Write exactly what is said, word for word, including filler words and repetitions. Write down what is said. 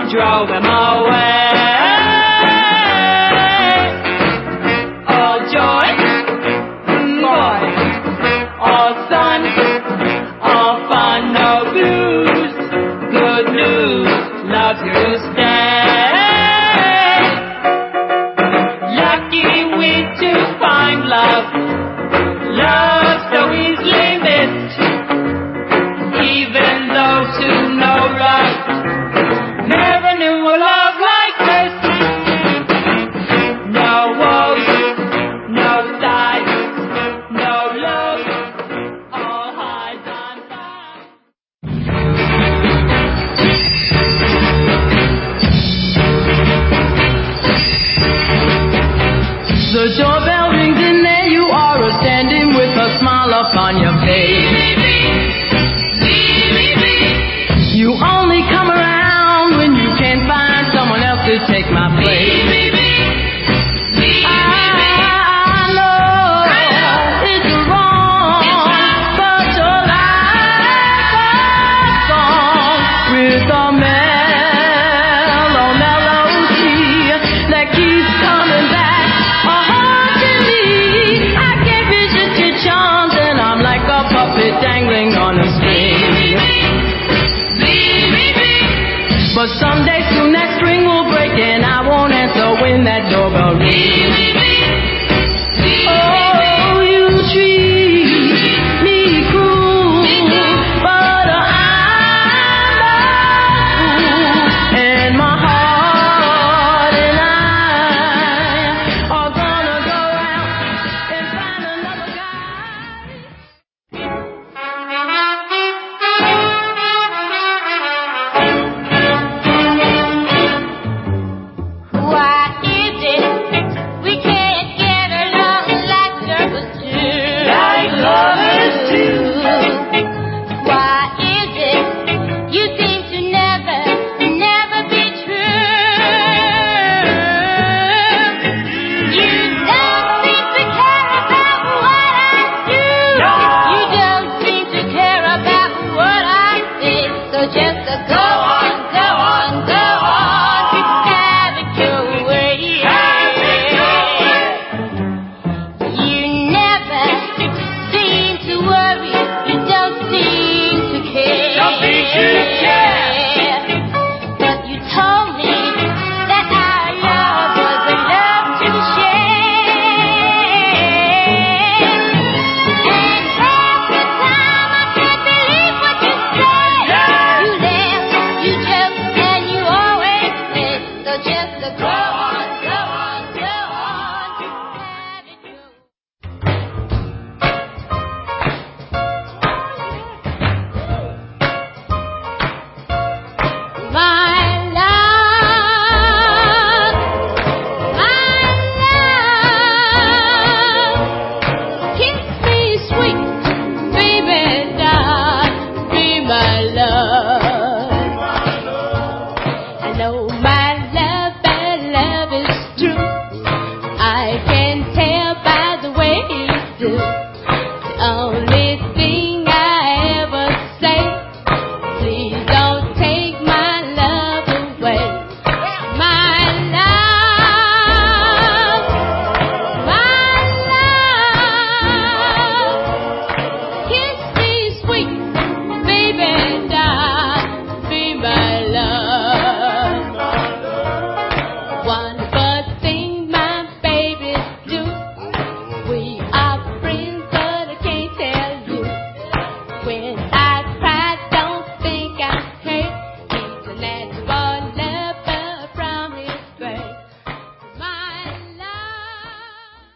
drove him away. All joy, boy, all sun, all fun, no blues. Good news, love's here to stay. Lucky we to find love, love so easily missed. Even those who know love never knew a love like this. No woes, no sighs, no lows, all highs on fire. The doorbell rings and there you are, standing with a smile upon your face. You only come around when you can't find someone else to take my place. I know it's wrong, but your life a song with a mellow melody that keeps coming back. A heart to me, I can't resist your charms, and I'm like a puppet dangling on a string. But someday soon that string will break and I won't answer when that doorbell rings.